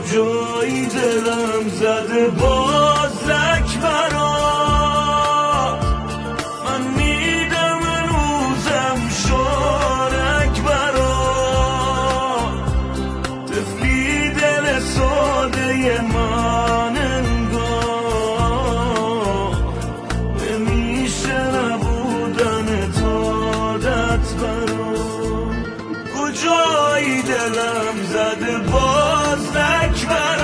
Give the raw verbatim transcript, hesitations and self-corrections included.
کجایی دلم زده باز اکبرات، من میدم هنوزم شارک برات، طفلی دل ساده من انگار نمیشه نبودن تادت برات. کجایی دلم زده باز اکبرات،